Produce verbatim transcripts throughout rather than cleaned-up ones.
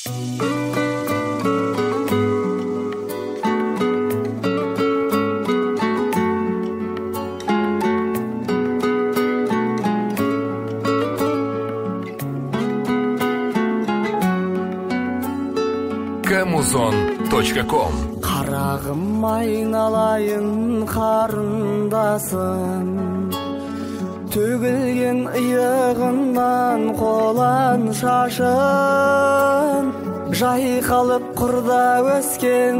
камузон точка ком. Қарағым айналайын қарындасым, төгілген иығынан қолан шашын, жайқалып құрда өскен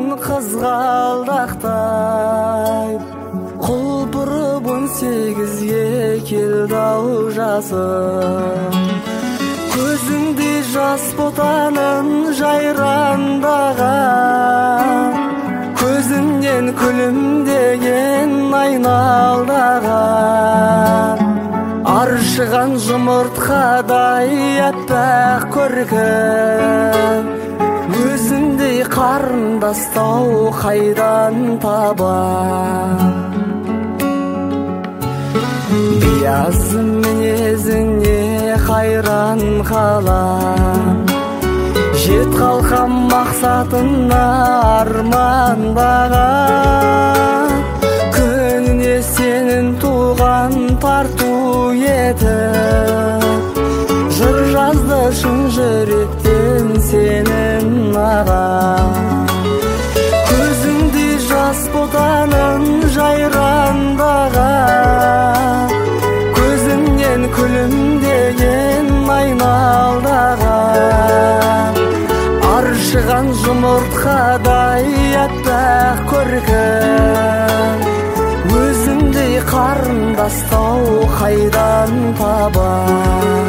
қызғалдақтай, құлпырып он сегізге келді-ау жасым. Көзіңде жас ботаның жайраңдаған, көзіңнен күлімдеген айналдаған, аршыған жұмыртқадай аппақ көркің, өзіңдей қарындастау қайдан табам? Биязы мінезіңе қайран қалам, жет қалқам мақсатына армандаған, күніне сенің туған тарту етіп, жыр жазды шын жүректен сенің маған. Көзіңде жас ботаның жайраңдаған, көзіңнен күлімдеген айналдаған, аршыған жұмыртқадай аппақ көркің, өзіңдей қарындастау қайдан табам?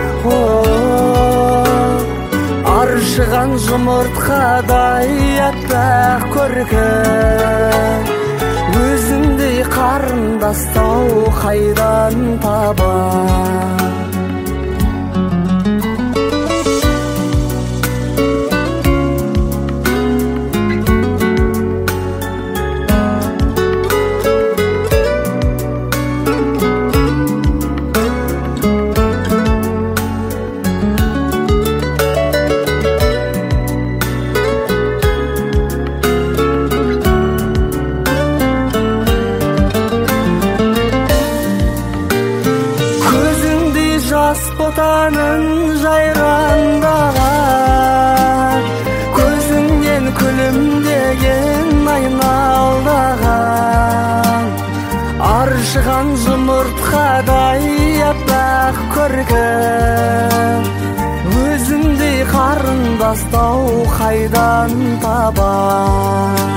Аршыған жұмыртқадай аппақ көркің, өзіңдей қарындастау қайдан табам? Ботаның жайраңдаған, көзіңнен күлімдеген айналдаған, аршыған жұмыртқадай аппақ көркің, өзіңдей қарындастау қайдан табам?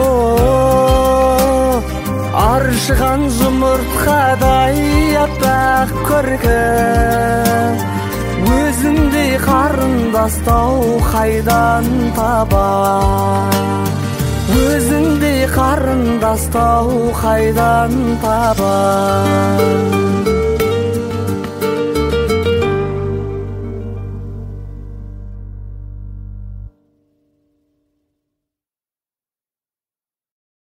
Аршыған жұмыртқадай аппақ көркің, өзіңдей қарындастау қайдан табам? Өзіңдей қарындастау қайдан табам?